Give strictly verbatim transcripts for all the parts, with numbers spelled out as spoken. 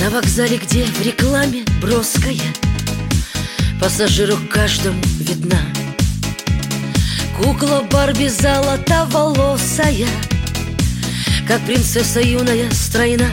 На вокзале, где в рекламе броская, пассажиру каждому видна кукла Барби золотоволосая, как принцесса юная стройна.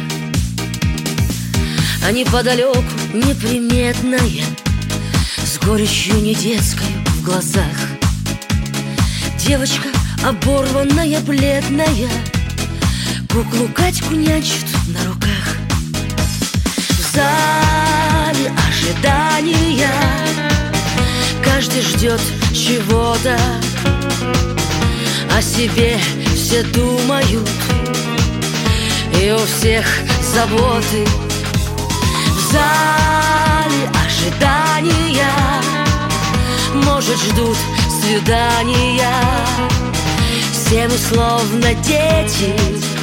А неподалеку неприметная, с горечью не детской в глазах, девочка оборванная, бледная, куклу Катьку нянчит на руках. В зале ожидания каждый ждет чего-то, о себе все думают, и у всех заботы. В зале ожидания, может, ждут свидания, все мы словно дети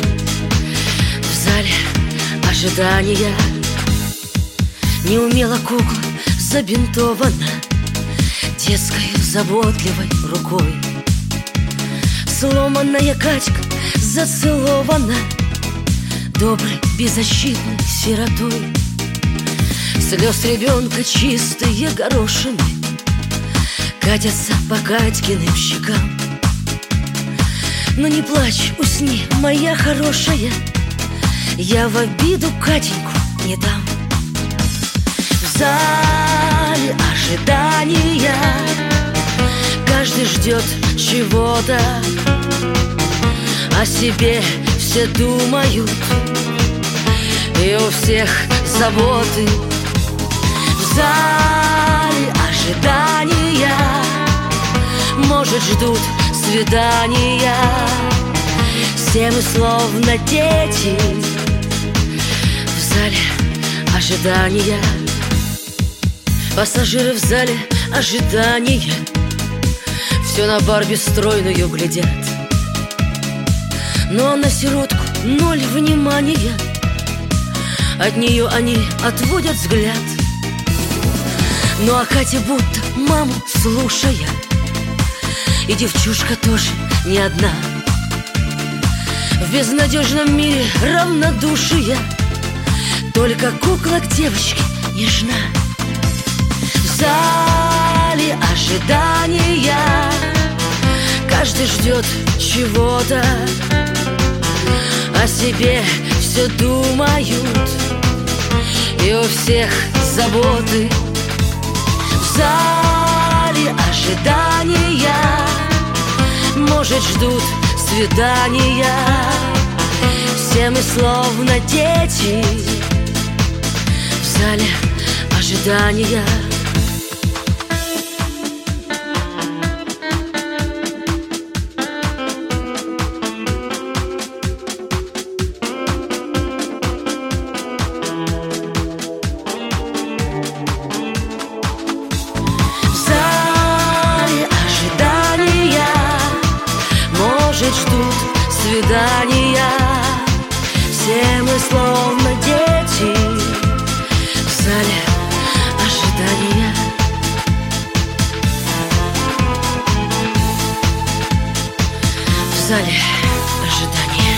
в зале ожидания. Неумело кукла забинтована детской заботливой рукой, сломанная Катька зацелована доброй беззащитной сиротой. Слез ребенка чистые горошины катятся по Катькиным щекам. Но не плачь, усни, моя хорошая, я в обиду Катеньку не дам. В зале ожидания каждый ждет чего-то, о себе все думают, и у всех заботы. В зале ожидания, может, ждут свидания, все мы словно дети в зале ожидания. Пассажиры в зале ожидания все на Барби стройную глядят, но на сиротку ноль внимания, от нее они отводят взгляд. Ну а Катя будто маму слушая, и девчушка тоже не одна, в безнадежном мире равнодушия, только кукла к девочке нежна. В зале ожидания каждый ждет чего-то, о себе все думают, и у всех заботы. В зале ожидания, может, ждут свидания, все мы словно дети в зале ожидания. Может, ждут свидания, все мы словно дети в зале ожидания. В зале ожидания.